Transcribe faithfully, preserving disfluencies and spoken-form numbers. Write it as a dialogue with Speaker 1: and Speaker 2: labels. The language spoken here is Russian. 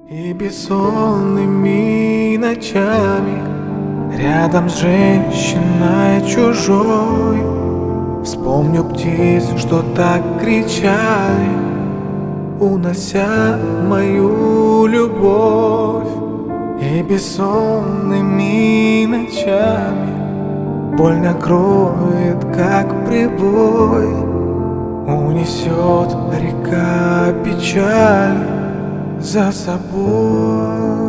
Speaker 1: И бессонными ночами рядом с женщиной чужой вспомню птиц, что так кричали, унося мою любовь. И бессонными ночами боль накроет, как прибой, унесет река печали за собой.